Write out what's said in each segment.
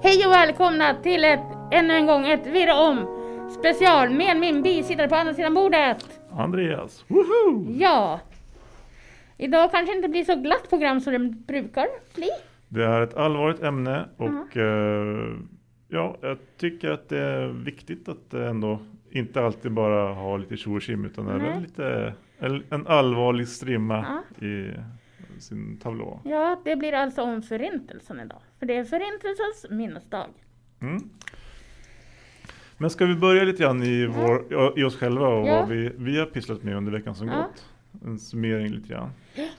Hej och välkomna till ännu en gång ett Virra om special med min bisittare på andra sidan bordet. Andreas, woho! Ja, idag kanske inte blir så glatt program som det brukar bli. Det är ett allvarligt ämne och ja, jag tycker att det är viktigt att ändå inte alltid bara ha lite tjo och tjim utan även lite en allvarlig strimma i sin tablå. Ja, det blir alltså om förintelsen idag. För det är förintelsens minnesdag. Mm. Men ska vi börja lite grann i oss själva och vad vi har pysslat med under veckan som gått? En summering lite grann.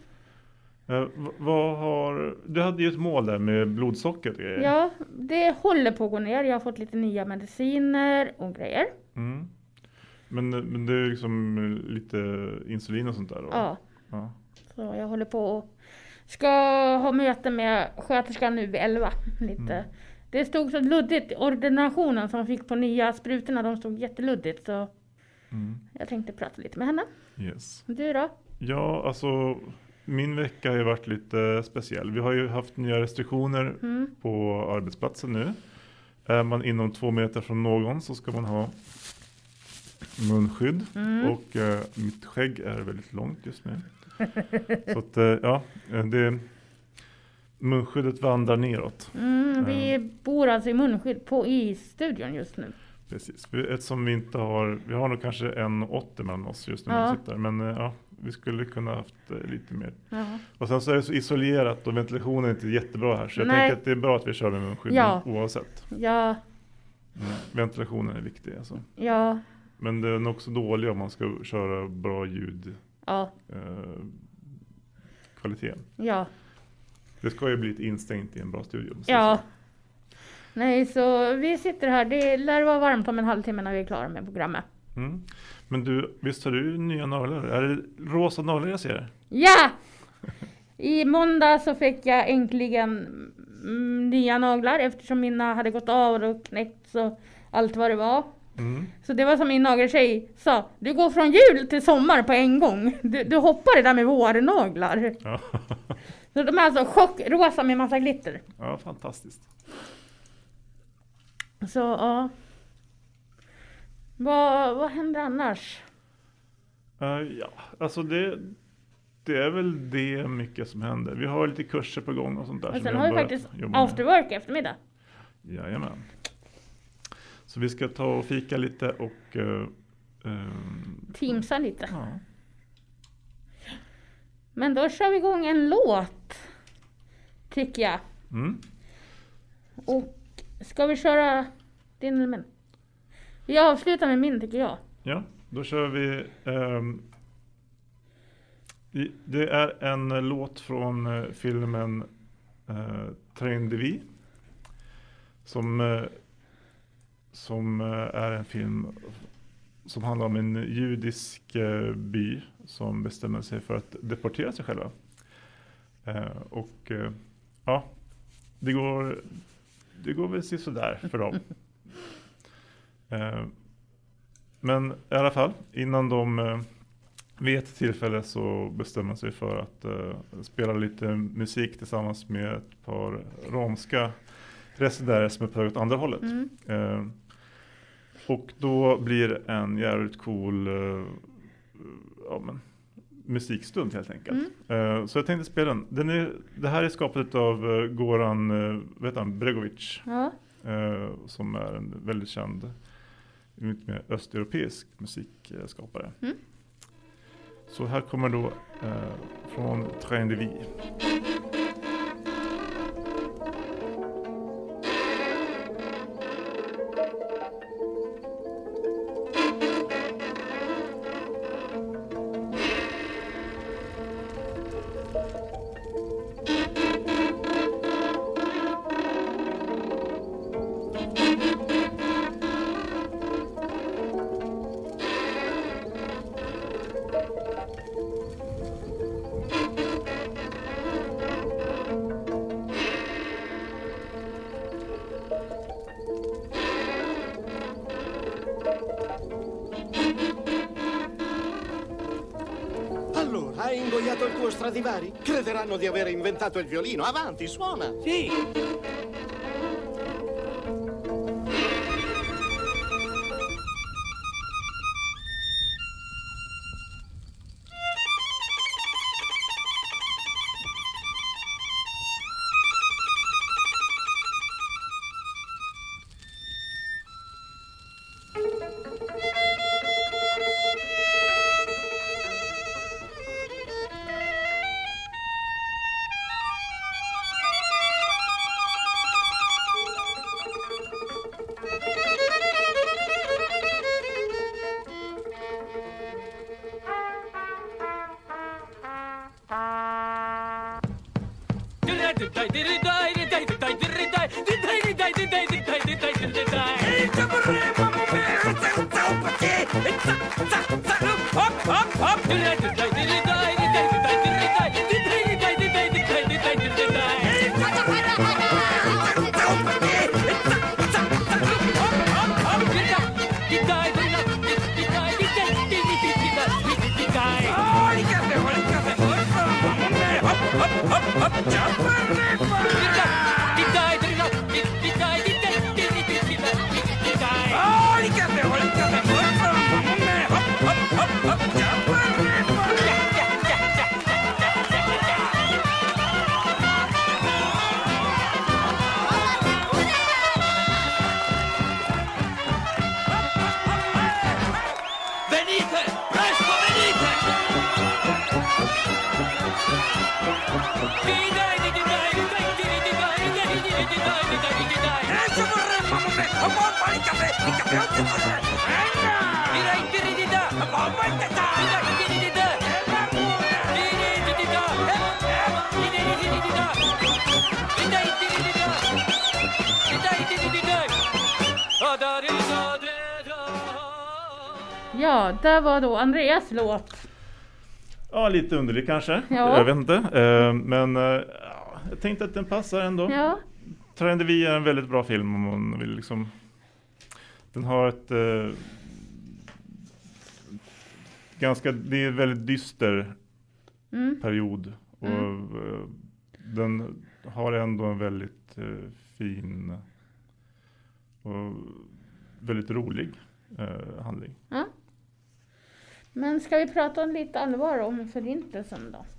Du hade ju ett mål där med blodsockret. Ja, det håller på att gå ner. Jag har fått lite nya mediciner och grejer. Mm. Men det är liksom lite insulin och sånt där då? Ja. Så jag håller på och ska ha möte med sköterskan nu vid 11. Lite. Det stod så luddigt. Ordinationen som fick på nya sprutorna, de stod jätteluddigt. Så jag tänkte prata lite med henne. Yes. Du då? Ja, alltså min vecka har ju varit lite speciell. Vi har ju haft nya restriktioner på arbetsplatsen nu. Är man inom 2 meter från någon så ska man ha munskydd. Och mitt skägg är väldigt långt just nu. Så att munskyddet vandrar neråt. Vi bor alltså i munskydd i studion just nu. Precis. Eftersom vi har nog kanske 1,80 mellan oss just nu när vi sitter. Men vi skulle kunna haft lite mer. Och sen så är det så isolerat och ventilationen är inte jättebra här. Så jag tänker att det är bra att vi kör med munskydd oavsett. Ja. Ventilationen är viktig alltså. Ja. Men det är också dålig om man ska köra bra ljud. Ja. Kvalitet. Ja. Det ska ju bli ett instängt i en bra studio. Ja. Nej, så vi sitter här. Det lär vara varmt om en halvtimme när vi är klara med programmet. Men du, visst har du nya naglar? Är det rosa naglar jag ser? Ja! I måndag så fick jag äntligen nya naglar eftersom mina hade gått av och knäckt så allt vad det var. Så det var som min nageltjej sa, du går från jul till sommar på en gång. Du hoppar det där med vårnaglar. Ja. Så de är alltså chockrosa med massa glitter. Ja, fantastiskt. Så ja. Vad händer annars? Ja, alltså det är väl det mycket som händer. Vi har lite kurser på gång och sånt där. Och sen har vi faktiskt afterwork eftermiddag. Jajamän. Så vi ska ta och fika lite och teamsa lite. Ja. Men då kör vi igång en låt, tycker jag. Och ska vi köra din eller min? Vi avslutar med min, tycker jag. Ja, då kör vi. Det är en låt från filmen Train de Vie. Som är en film som handlar om en judisk by som bestämmer sig för att deportera sig själva. Det går väl så där för dem. Men i alla fall, innan de vid ett tillfälle så bestämmer sig för att spela lite musik tillsammans med ett par romska residärer som är på åt andra hållet. Och då blir en jävligt cool musikstund helt enkelt. Så jag tänkte spela den. Det här är skapat av Goran Bregovic. Som är en väldigt känd mer östeuropeisk musikskapare. Så här kommer då från Train de Vie. Hai ingoiato il tuo Stradivari? Crederanno di aver inventato il violino. Avanti, suona! Sì! Ja, det var då Andreas låt. Ja, lite underlig kanske. Ja. Jag vet inte. Men jag tänkte att den passar ändå. Ja. Trände vi är en väldigt bra film om man vill liksom. Den har ett det är en väldigt dyster period. Och den har ändå en väldigt fin och väldigt rolig handling. Ja. Men ska vi prata lite allvar om förintelsen då?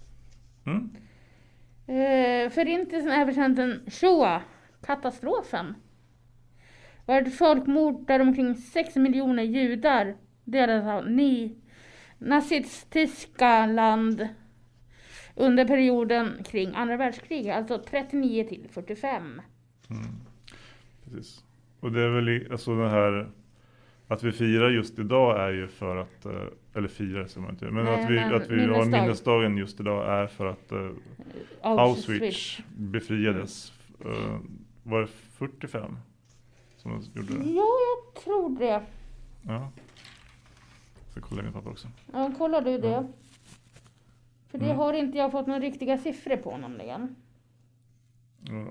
Förintelsen är översatt den Shoah-katastrofen. Var ett folkmord där omkring 6 miljoner judar delades av nazistiska land under perioden kring andra världskriget, alltså 39 till 45. Precis. Och det är väl alltså det här att vi firar just idag är ju för att eller firar som man inte, men att vi har minnesdagen just idag är för att Auschwitz befriades. Var det 45 som de gjorde det? Ja, jag tror det. Ja. Så kollar min pappa också. Ja, kollar du det? Ja. För det har inte jag fått några riktiga siffror på nämligen. Ja.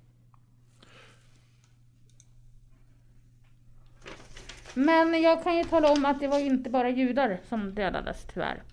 Men jag kan ju tala om att det var inte bara judar som dödades tyvärr.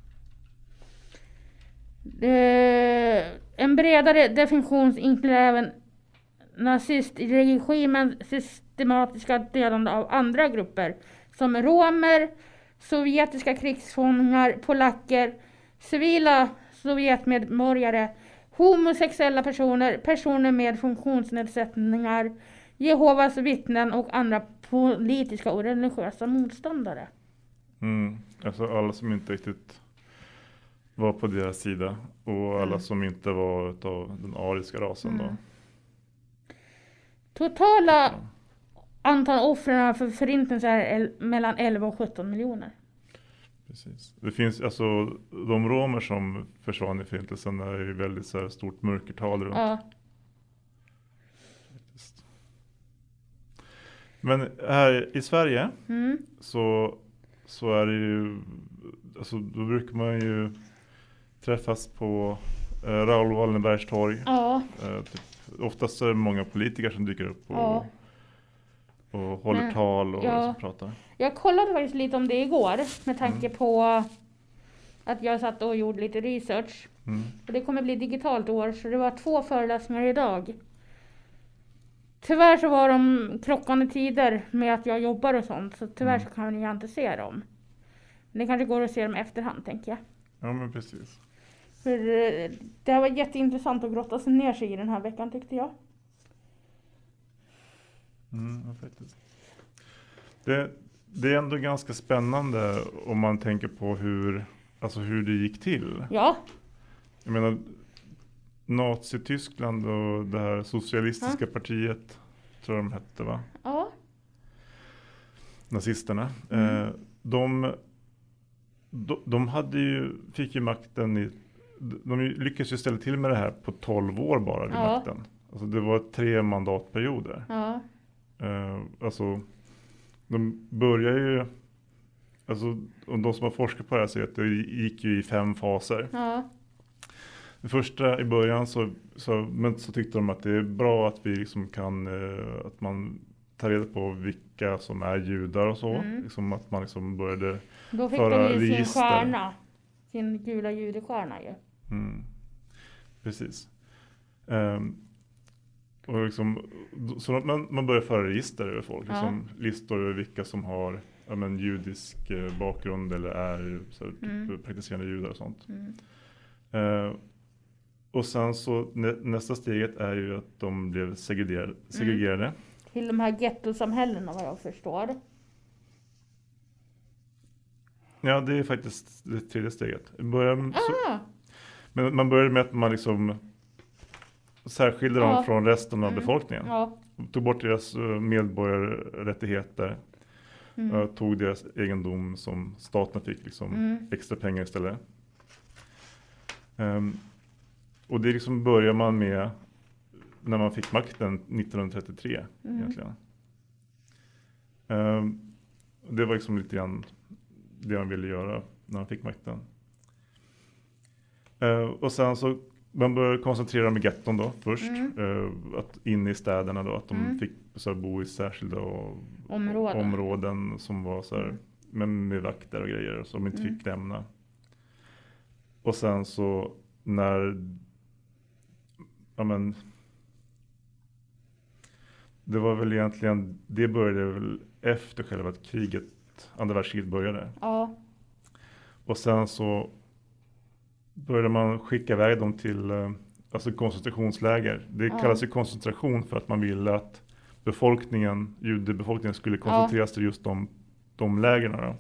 En bredare definition inkluderar även nazistregimens systematiska dödande av andra grupper som romer, sovjetiska krigsfångar, polacker, civila sovjetmedborgare, homosexuella personer, personer med funktionsnedsättningar, Jehovas vittnen och andra politiska och religiösa motståndare. Alltså alla som inte riktigt var på deras sida och alla som inte var av den ariska rasen då. Totala antal offren för förintelsen är mellan 11 och 17 miljoner. Precis. Det finns alltså de romer som försvann i förintelsen är ju väldigt så här stort mörkertal runt. Ja. Men här i Sverige så är det ju alltså då brukar man ju träffas på Raoul Wallenbergs torg. Ja. Oftast är det många politiker som dyker upp och håller tal och pratar. Jag kollade faktiskt lite om det igår med tanke på att jag satt och gjorde lite research. Och det kommer bli digitalt år så det var 2 föreläsningar idag. Tyvärr så var de krockande tider med att jag jobbar och sånt så tyvärr så kan jag inte se dem. Men det kanske går att se dem i efterhand tänker jag. Ja men precis. För det var jätteintressant att grotta sig ner sig i den här veckan tyckte jag. Faktiskt. Det är ändå ganska spännande om man tänker på hur det gick till. Ja. Jag menar Nazi-Tyskland och det här socialistiska partiet tror jag de hette va? Ja. Nazisterna. De fick ju makten de lyckades ju ställa till med det här på 12 år bara vid makten. Alltså det var 3 mandatperioder. Ja. Alltså de börjar ju, alltså och de som har forskat på det här säger att det gick ju i 5 faser. Ja. Det första i början så tyckte de att det är bra att vi liksom kan, att man tar reda på vilka som är judar och så. Liksom att man liksom började då fick föra de ju register. sin stjärna, sin gula judestjärna ju. Precis. Och liksom, så man börjar föra register över folk. Liksom, listor över vilka som har judisk bakgrund eller är så här, typ, praktiserande judar och sånt. Och sen så nästa steget är ju att de blev segregerade. Till de här gettosamhällena vad jag förstår. Ja, det är faktiskt det tredje steget. Men man började med att man liksom särskilde dem från resten av befolkningen. Tog bort deras medborgarrättigheter. Tog deras egendom som staten fick liksom extra pengar istället. Och det liksom börjar man med när man fick makten 1933 egentligen. Det var liksom lite grann det man ville göra när man fick makten. Och sen så man började koncentrera dem i getton då först. Att inne i städerna då, att de fick så här, bo i särskilda områden som var så här, med vakter och grejer som de inte fick lämna. Och sen så när det var väl egentligen, det började väl efter själva andra världskriget började. Ja. Och sen så började man skicka iväg dem till koncentrationsläger. Det kallas ju koncentration för att man ville att judebefolkningen skulle koncentreras till just de lägren då.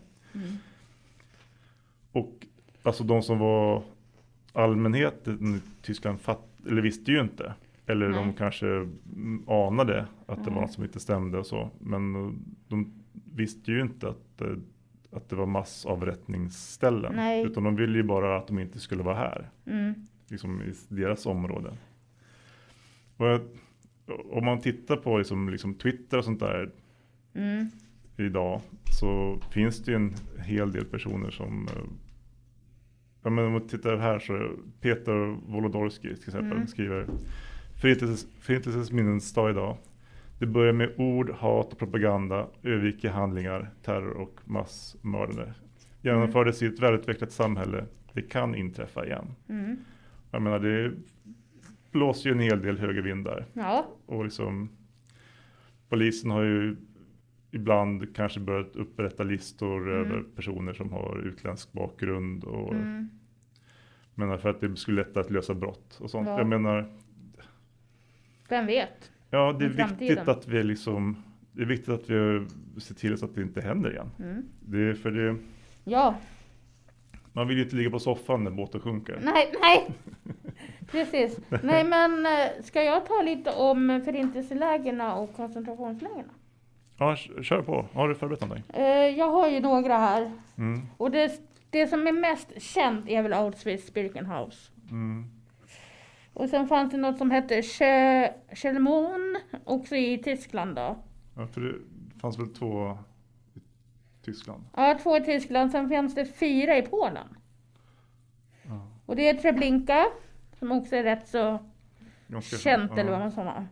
Och alltså de som var allmänheten i Tyskland visste ju inte. Eller de kanske anade att det var något som inte stämde och så. Men de visste ju inte att det var massavrättningsställen. Nej. Utan de ville ju bara att de inte skulle vara här. Liksom i deras område. Och om man tittar på liksom Twitter och sånt där idag. Så finns det ju en hel del personer som... om man tittar här så Peter Wolodorski till exempel skriver Förintelsens minnesdag idag. Det börjar med ord, hat och propaganda, övergick i handlingar, terror och massmördare. Genomfördes i ett välutvecklat samhälle. Det kan inträffa igen. Jag menar, det blåser ju en hel del högervindar. Ja. Och liksom, polisen har ju ibland kanske börjat upprätta listor över personer som har utländsk bakgrund. Och, menar för att det skulle lätta att lösa brott och sånt. Ja. Jag menar... Vem vet? Ja, det är viktigt att vi liksom... Det är viktigt att vi ser till så att det inte händer igen. Det är för det... Ja. Man vill ju inte ligga på soffan när båten sjunker. Nej. Precis. Nej, men ska jag ta lite om förintelselägerna och koncentrationslägerna? Ja, kör på. Har du förberett någonting? Jag har ju några här. Och det som är mest känt är väl Auschwitz-Birkenau. Och sen fanns det något som hette Chełmon också i Tyskland då. Ja, för det fanns väl 2 i Tyskland? Ja, 2 i Tyskland. Sen fanns det 4 i Polen. Ja. Och det är Treblinka som också är rätt så känt eller vad man säger.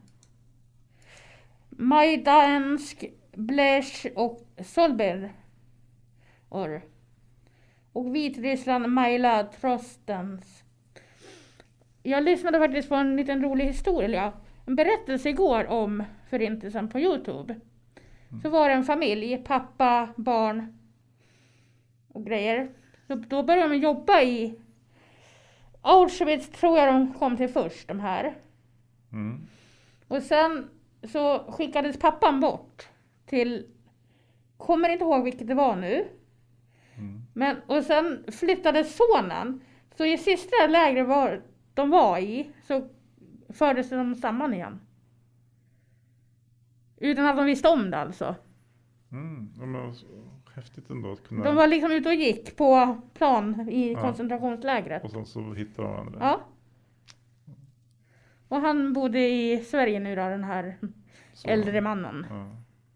Majdansk, Blech och Solber. Och Vitryssland, Majla, Trostens. Jag lyssnade faktiskt på en liten rolig historia. En berättelse igår om förintelsen på YouTube. Så var det en familj, pappa, barn och grejer. Så då började de jobba i Auschwitz, tror jag de kom till först, de här. Och sen så skickades pappan bort till, kommer inte ihåg vilket det var nu. Men, och sen flyttade sonen. Så i sista lägret de var i så fördes de samman igen. Utan att de visste om det alltså. häftigt ändå att kunna... De var liksom ute och gick på plan i koncentrationslägret. Och sen så hittade de varandra. Ja. Och han bodde i Sverige nu då, den här äldre mannen. Ja.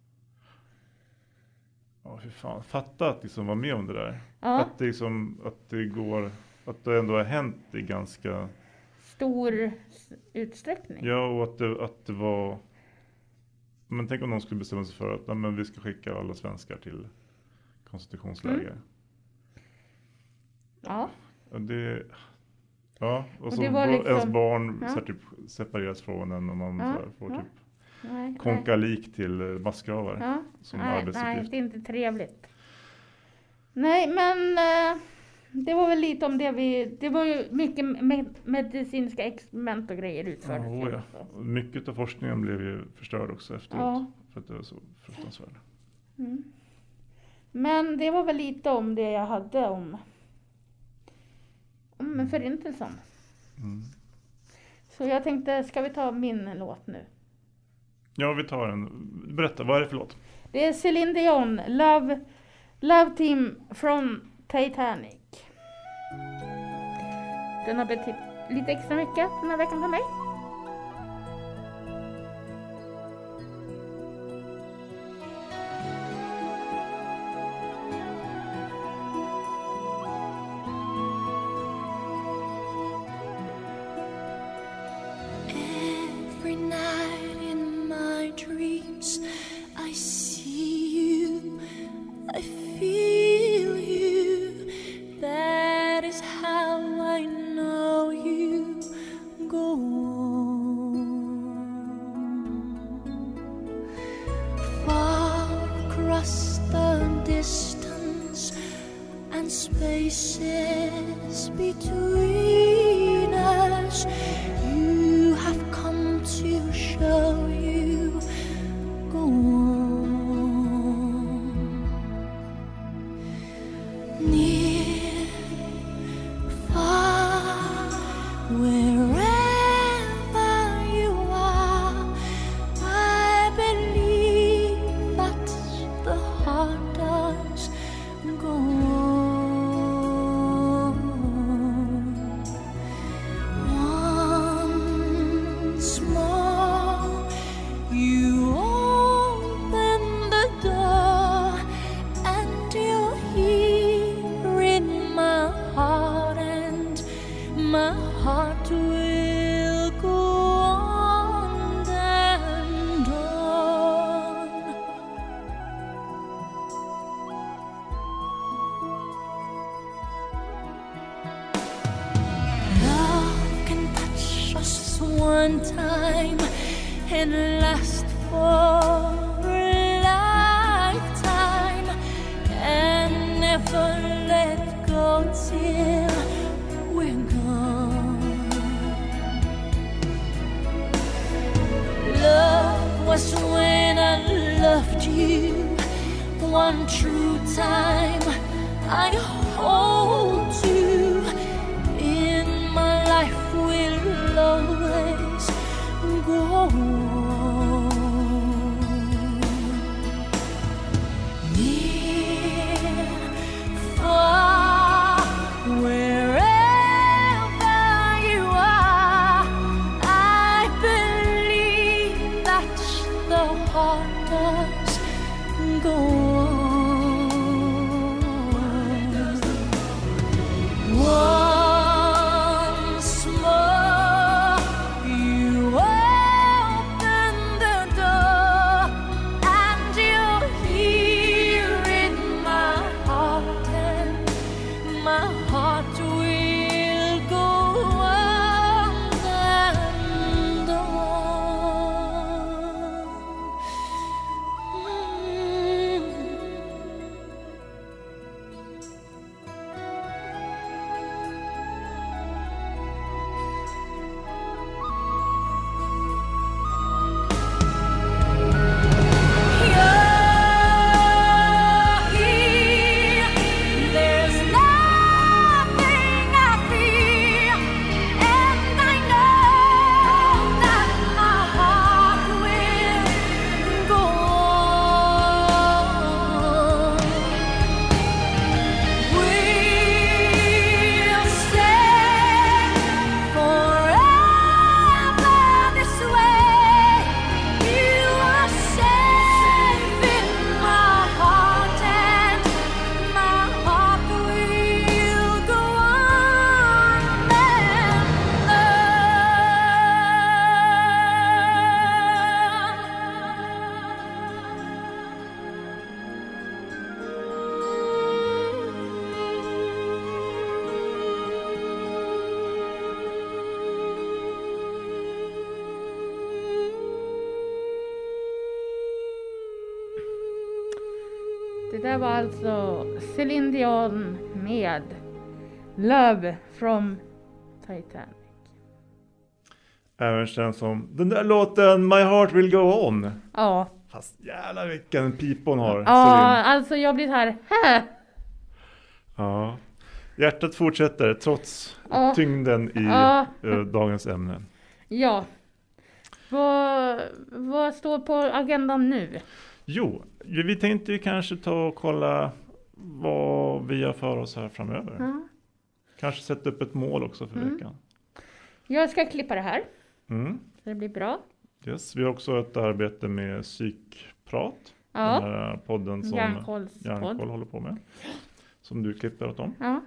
Ja, hur fan. Fatta att liksom var med om det där. Ja. Att det liksom, att det går, att det ändå har hänt i ganska... Stor utsträckning. Ja, och att det var... Men tänk om någon skulle bestämma sig för att men vi ska skicka alla svenskar till koncentrationsläger. Ja. Och det... Ja, och så det var liksom, ens barn så här, typ, separeras från en och man så här, får typ konka lik till massgravar som arbetsuppgift. Nej, det är inte trevligt. Nej, men det var väl lite om det det var ju mycket medicinska experiment och grejer utfördes. Ja. Mycket av forskningen blev ju förstörd också efteråt. För att det var så fruktansvärt. Men det var väl lite om det jag hade om förintelsen. Så jag tänkte, ska vi ta min låt nu? Ja, vi tar en. Berätta, vad är det för låt? Det är Celine Dion, Love Team från Titanic. Den har betytt lite extra mycket den här veckan för mig. Spaces between us, you have come to show you. Go on. Near, far, wherever you are, I believe that the heart does go on. One time and last for a lifetime and never let go till we're gone. Love was when I loved you one true time. I hold you in my life will always go on. Near, far, wherever you are, I believe that the heart does go on. Det där var alltså Celine Dion med Love from Titanic. Även känns som den där låten My Heart Will Go On. Ja. Fast jävlar vilken pip hon har. Ja, Celine. alltså jag blir så här. Ja. Hjärtat fortsätter trots tyngden i dagens ämne. Ja. Vad står på agendan nu? Jo, vi tänkte ju kanske ta och kolla vad vi gör för oss här framöver. Ja. Kanske sätta upp ett mål också för veckan. Jag ska klippa det här. Så det blir bra. Yes, vi har också ett arbete med psykprat. Ja. Den här podden som Hjärnkoll håller på med. Som du klipper åt dem. Ja.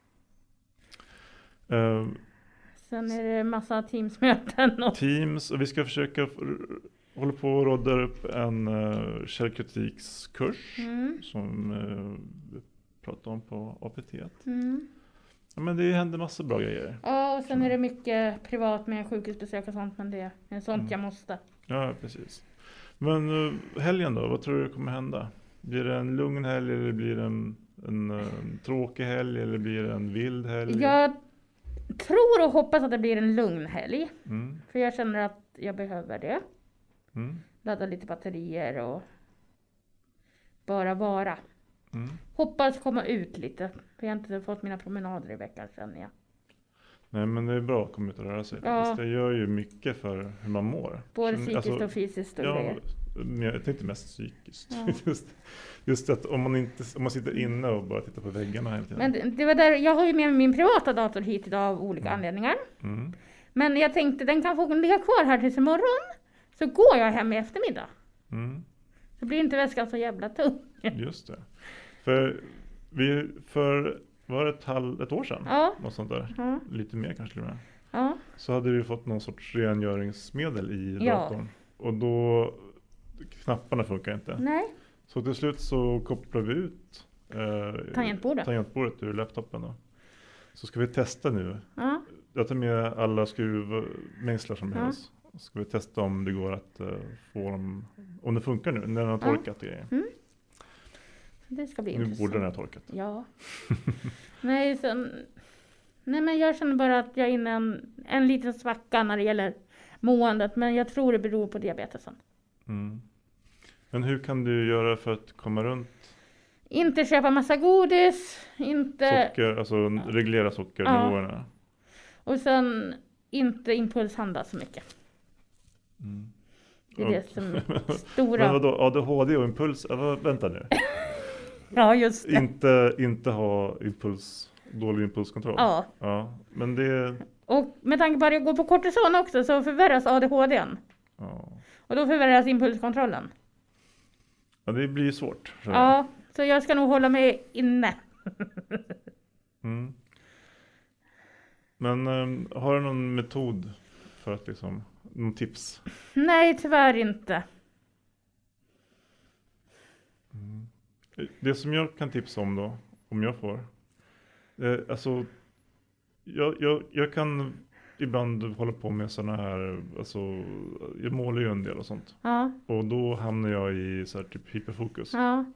Sen är det massa Teams-möten. Teams, och vi ska försöka hålla på och råda upp en källkritikskurs som vi pratar om på APT. Ja, men det händer massa bra grejer. Ja, och sen är det mycket privat med sjukhusbesök och sånt, men det är sånt jag måste. Ja, precis. Men helgen då, vad tror du kommer hända? Blir det en lugn helg eller blir det en tråkig helg eller blir det en vild helg? Jag tror och hoppas att det blir en lugn helg. För jag känner att jag behöver det. Ladda lite batterier och bara vara. Hoppas komma ut lite. För jag har inte fått mina promenader i veckan, känner jag. Nej, men det är bra att komma ut och röra sig. Ja. Det gör ju mycket för hur man mår. Både psykiskt och fysiskt och grejer. Jag tänkte mest psykiskt. Ja. Just att om man sitter inne och bara tittar på väggarna hela tiden. Men det var där, jag har ju med min privata dator hit idag av olika anledningar. Men jag tänkte den kan få ligga kvar här tills imorgon. Så går jag hem i eftermiddag. Så blir inte väskan så jävla tung. Just det. För var det ett år sedan? Ja. Något sånt där. Ja. Lite mer kanske med. Ja. Så hade du fått någon sorts rengöringsmedel i datorn. Och då knapparna funkar inte. Nej. Så till slut så kopplar vi ut tangentbordet ur laptopen då. Så ska vi testa nu. Ja. Jag tar med alla skruvmejslar som behövs. Ska vi testa om det går att få dem, om det funkar nu när den har torkat grejer. Det ska bli nu intressant. borde den ha torkat. Ja. Nej, men jag känner bara att jag är inne i en liten svacka när det gäller måendet. Men jag tror det beror på diabetesen. Men hur kan du göra för att komma runt? Inte köpa massa godis. Inte... Socker, alltså reglera sockernivåerna. Och sen inte impulshandla så mycket. Det är det som är stora... Men vadå, ADHD och impuls? Vänta nu. Ja, just det. Inte ha dålig impulskontroll. Ja. Men det... Och med tanke på att jag går på kortison också så förvärras ADHD:n. Ja. Och då förvärras impulskontrollen. Ja, det blir svårt. Ja, så jag ska nog hålla mig inne. Men har du någon metod för att någon tips? Nej, tyvärr inte. Det som jag kan tipsa om då, om jag får. Alltså, jag kan ibland hålla på med såna här, alltså, jag målar ju en del och sånt. Ja. Och då hamnar jag i så här typ hyperfokus. Ja.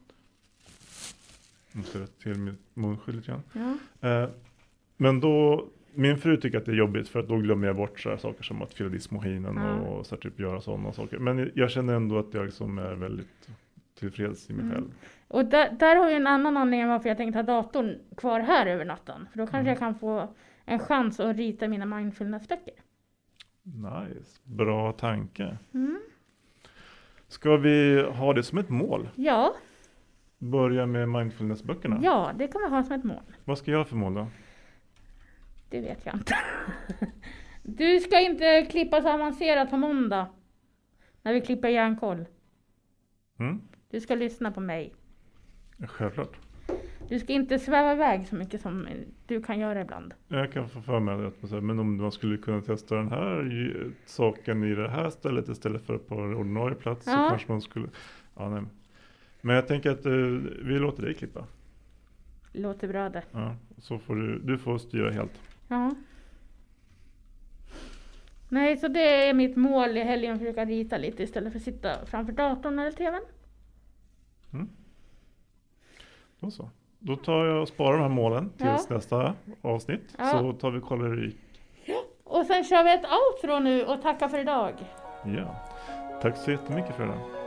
Måste rätta till mitt munskydd lite grann. Ja. Men då, min fru tycker att det är jobbigt för att då glömmer jag bort så här saker som att fylla diskmohinen och så här typ göra sådana saker. Men jag känner ändå att jag är väldigt tillfreds i mig själv. Och där har ju en annan anledning varför jag tänkte ha datorn kvar här över natten. För då kanske jag kan få en chans att rita mina mindfulness-böcker. Nice. Bra tanke. Ska vi ha det som ett mål? Ja. Börja med mindfulness-böckerna? Ja, det kan vi ha som ett mål. Vad ska jag ha för mål då? Det vet jag inte. Du ska inte klippa så avancerat på måndag. När vi klipper Hjärnkoll. Du ska lyssna på mig. Självklart. Du ska inte sväva iväg så mycket som du kan göra ibland. Jag kan få för mig att men om man skulle kunna testa den här saken i det här stället istället för på ordinarie plats så kanske man skulle... Ja, nej. Men jag tänker att vi låter dig klippa. Låter bra det. Ja, så får du får styra helt. Ja. Nej, så det är mitt mål i helgen att försöka rita lite istället för att sitta framför datorn eller tvn. Då så. Då tar jag och sparar de här målen tills nästa avsnitt. Så tar vi kollar det. Ja. Och sen kör vi ett outro nu och tackar för idag. Ja. Tack så jättemycket för det.